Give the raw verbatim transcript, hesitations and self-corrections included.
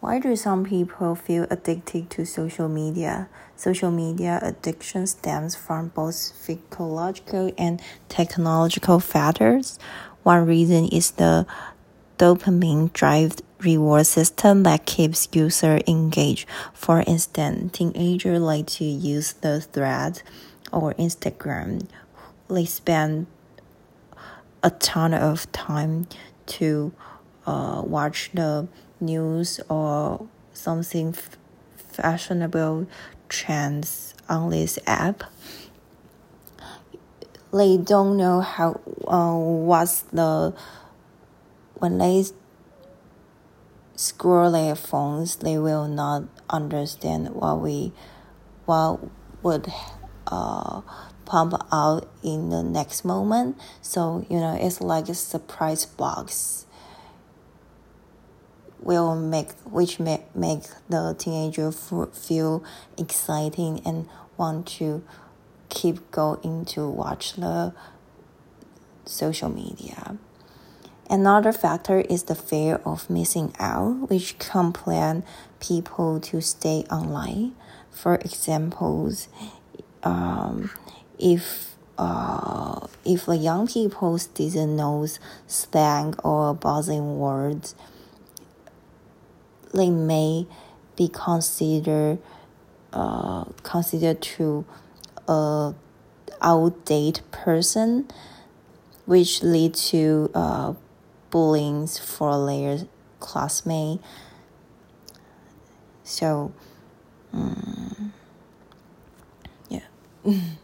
Why do some people feel addicted to social media? Social media addiction stems from both physiological and technological factors. One reason is the dopamine-driven reward system that keeps users engaged. For instance, teenagers like to use the Threads or Instagram. They spend a ton of time to uh, watch the news or something f- fashionable trends on this app. They don't know how uh, what's the when they scroll their phones, they will not understand what we what would uh pump out in the next moment. So you know, it's like a surprise box will make which may make the teenager f- feel exciting and want to keep going to watch the social media. Another factor is the fear of missing out, which compels people to stay online. For examples, um, if uh, if the young people didn't know slang or buzzing words, they may be considered uh, considered to a outdated person, which lead to uh, bullying for their classmate. So, um, yeah.